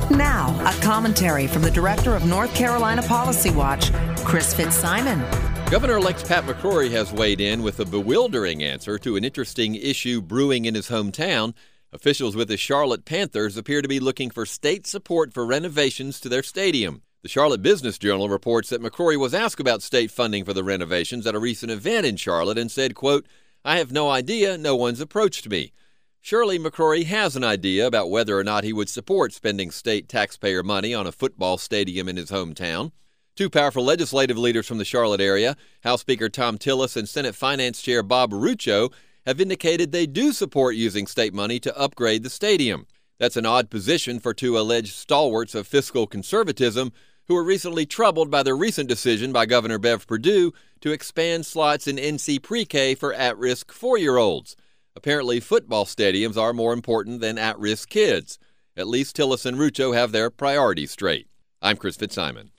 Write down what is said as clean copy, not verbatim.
Now, a commentary from the director of North Carolina Policy Watch, Chris Fitzsimon. Governor-elect Pat McCrory has weighed in with a bewildering answer to an interesting issue brewing in his hometown. Officials with the Charlotte Panthers appear to be looking for state support for renovations to their stadium. The Charlotte Business Journal reports that McCrory was asked about state funding for the renovations at a recent event in Charlotte and said, quote, "I have no idea, no one's approached me." Surely McCrory has an idea about whether or not he would support spending state taxpayer money on a football stadium in his hometown. Two powerful legislative leaders from the Charlotte area, House Speaker Thom Tillis and Senate Finance Chair Bob Rucho, have indicated they do support using state money to upgrade the stadium. That's an odd position for two alleged stalwarts of fiscal conservatism who were recently troubled by the recent decision by Governor Bev Perdue to expand slots in NC Pre-K for at-risk 4-year-olds. Apparently, football stadiums are more important than at-risk kids. At least Tillis and Rucho have their priorities straight. I'm Chris Fitzsimon.